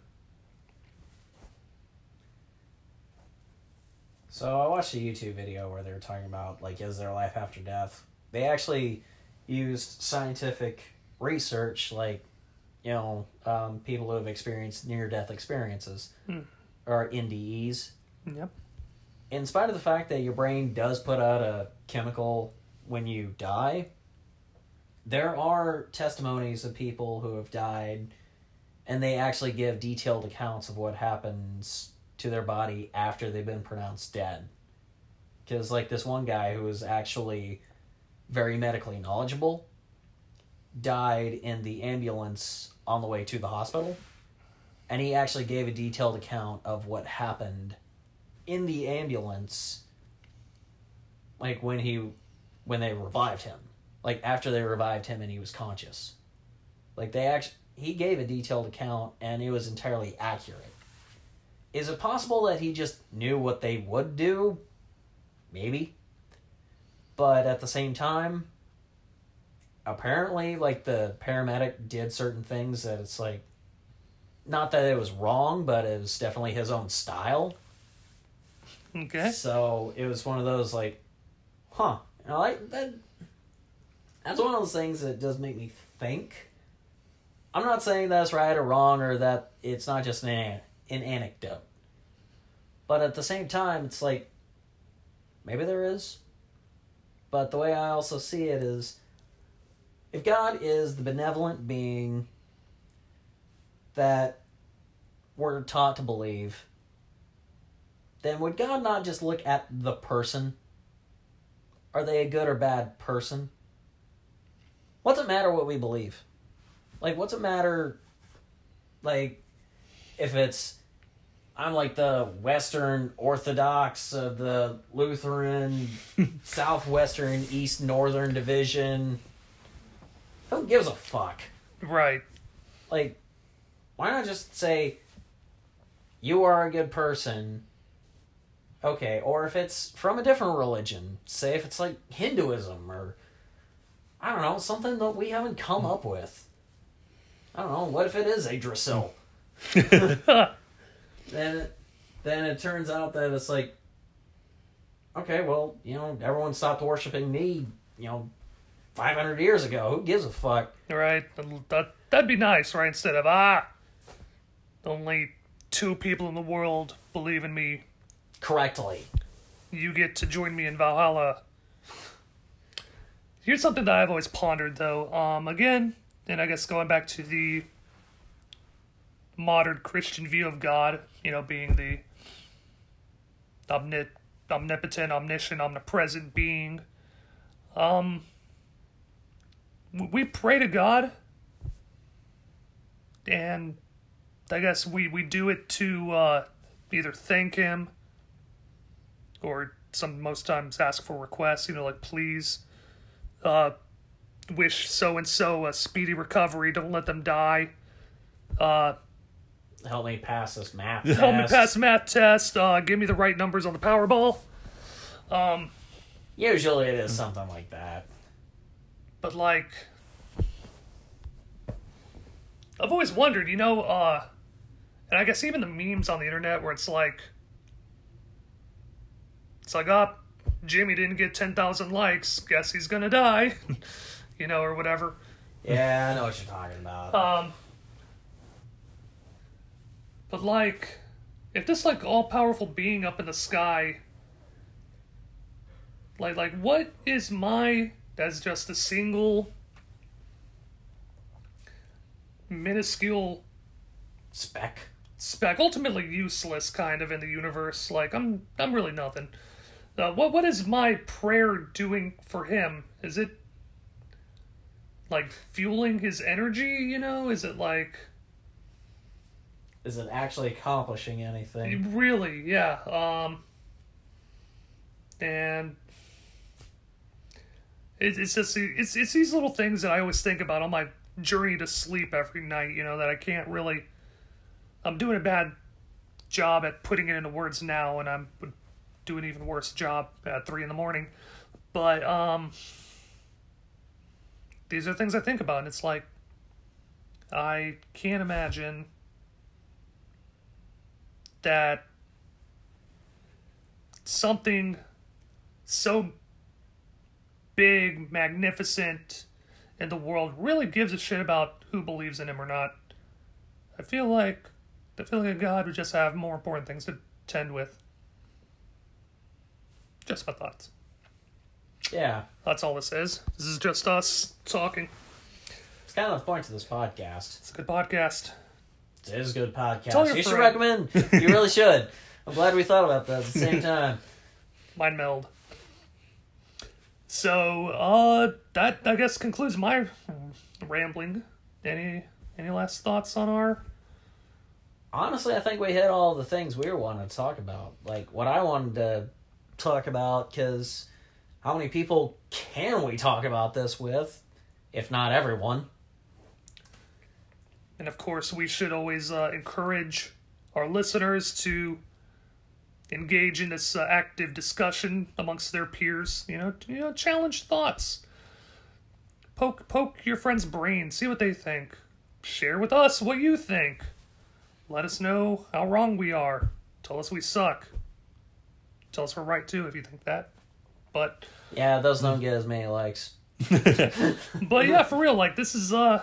So I watched a YouTube video where they were talking about, like, is there life after death? They actually used scientific research, like, you know, um, people who have experienced near-death experiences, Hmm. or N D Es. Yep. In spite of the fact that your brain does put out a chemical when you die, there are testimonies of people who have died, and they actually give detailed accounts of what happens to their body after they've been pronounced dead. Because, like, this one guy who was actually very medically knowledgeable died in the ambulance on the way to the hospital, and he actually gave a detailed account of what happened in the ambulance, like when he when they revived him, like after they revived him and he was conscious. Like, they actually he gave a detailed account, and it was entirely accurate. Is it possible that he just knew what they would do? Maybe. But at the same time, apparently, like, the paramedic did certain things that it's like, not that it was wrong, but it was definitely his own style. Okay. So it was one of those, like, huh. I like that. That's one of those things that does make me think. I'm not saying that's right or wrong, or that it's not just an, an anecdote. But at the same time, it's like, maybe there is. But the way I also see it is, if God is the benevolent being that we're taught to believe, then would God not just look at the person? Are they a good or bad person? What's it matter what we believe? Like, what's it matter, like, if it's, I'm like the Western Orthodox of the Lutheran, Southwestern, East Northern Division. Who gives a fuck? Right. Like, why not just say, you are a good person? Okay, or if it's from a different religion, say if it's like Hinduism, or, I don't know, something that we haven't come up with. I don't know, what if it is Yggdrasil? Then it, then it turns out that it's like, okay, well, you know, everyone stopped worshiping me, you know, five hundred years ago. Who gives a fuck? Right. That, that'd be nice, right? Instead of, ah, only two people in the world believe in me. Correctly. You get to join me in Valhalla. Here's something that I've always pondered, though. Um, again, and I guess going back to the modern Christian view of God, you know, being the omnip- omnipotent, omniscient, omnipresent being. Um, we pray to God, and I guess we, we do it to uh, either thank Him or some most times ask for requests, you know, like please uh, wish so-and-so a speedy recovery, don't let them die. Uh, Help me pass this math help test. me pass the math test, uh, give me the right numbers on the Powerball. Um, Usually it is something like that. but like, I've always wondered, you know, uh, and I guess even the memes on the internet where it's like, it's like, oh, Jimmy didn't get ten thousand likes, guess he's gonna die, you know, or whatever. Yeah, I know what you're talking about. Um, but like, if this like all-powerful being up in the sky, like, like what is my, as just a single minuscule Spec. speck, ultimately useless kind of in the universe. Like I'm, I'm really nothing. Uh, what, what is my prayer doing for him? Is it like fueling his energy? You know, is it like Is it actually accomplishing anything? really? Yeah. Um, and it, it's just it's it's these little things that I always think about on my journey to sleep every night. You know, that I can't really. I'm doing a bad job at putting it into words now, and I'm would do an even worse job at three in the morning. But um, these are things I think about, and it's like I can't imagine that something so big, magnificent in the world really gives a shit about who believes in him or not. I feel like I feel like a God would just have more important things to tend with. Just my thoughts. Yeah. That's all this is. This is just us talking. It's kind of the point of this podcast. It's a good podcast. It is a good podcast. Tell your You should friend. recommend. You really should. I'm glad we thought about that at the same time. Mind meld. So, uh, that I guess concludes my rambling. Any any last thoughts on our? Honestly, I think we hit all the things we were wanting to talk about. Like, what I wanted to talk about, because how many people can we talk about this with, if not everyone? And of course, we should always uh, encourage our listeners to engage in this uh, active discussion amongst their peers. You know, to, you know, challenge thoughts. Poke poke your friend's brain. See what they think. Share with us what you think. Let us know how wrong we are. Tell us we suck. Tell us we're right too if you think that. But Yeah, those don't get as many likes. but yeah, for real, like this is uh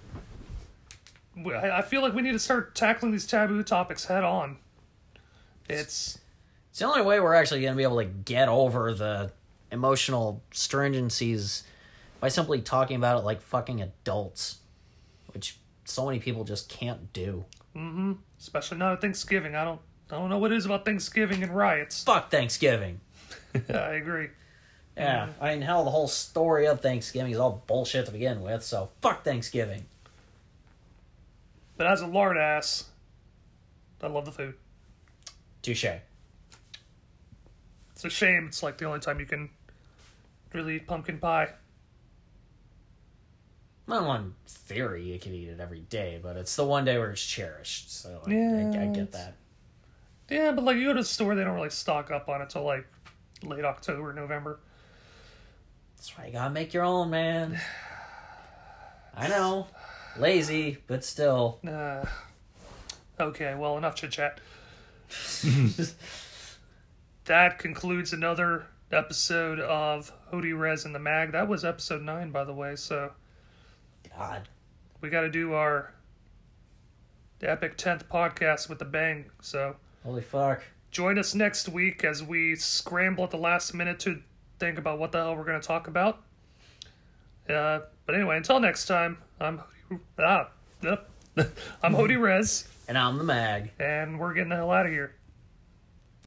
I I feel like we need to start tackling these taboo topics head on. It's It's the only way we're actually going to be able to get over the emotional stringencies by simply talking about it like fucking adults, which so many people just can't do. mm-hmm. Especially not at Thanksgiving. I don't I don't know what it is about Thanksgiving and riots. Fuck Thanksgiving. I agree. Yeah, I mean, hell, the whole story of Thanksgiving is all bullshit to begin with, so fuck Thanksgiving. But as a lard ass, I love the food. Touche. It's a shame it's like the only time you can really eat pumpkin pie. Well, in theory, you can eat it every day, but it's the one day where it's cherished, so I, Yeah, I, I get it's- that. Yeah, but like you go to the store, they don't really stock up on it till like late October, November. That's right, you gotta make your own, man. I know. Lazy, but still. Uh, okay, well, enough chit chat. That concludes another episode of Hody Rez and the Mag. That was episode nine, by the way, so God. we got to do our epic tenth podcast with the bang. So Holy fuck. join us next week as we scramble at the last minute to think about what the hell we're going to talk about. Uh, but anyway, until next time, I'm ah, I'm Hody Rez, And I'm the mag. and we're getting the hell out of here.